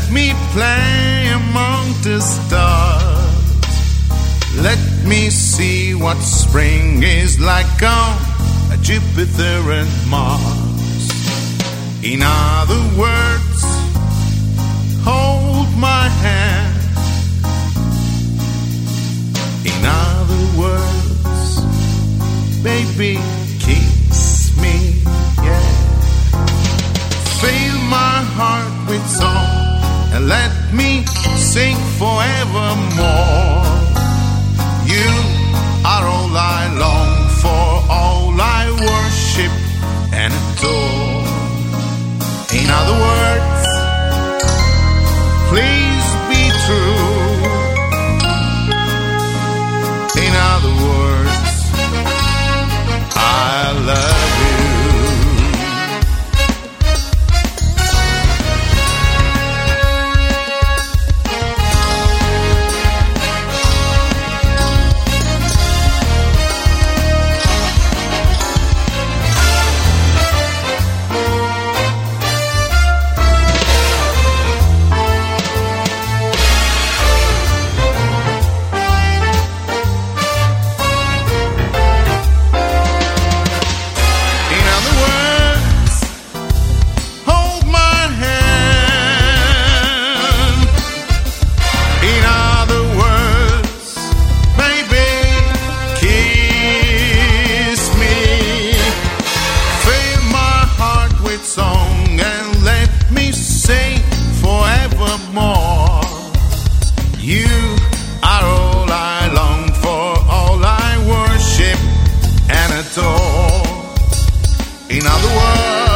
me play among the stars. Let me see what spring is like on Jupiter and Mars. In other words, hold my hand. In other words, baby, kiss me, yeah. Fill my heart with song and let me sing forevermore. You are all I long for, all I worship and adore. In other words, please be true. In other words, I love you. Song and let me sing forevermore. You are all I long for, all I worship and adore. In other words,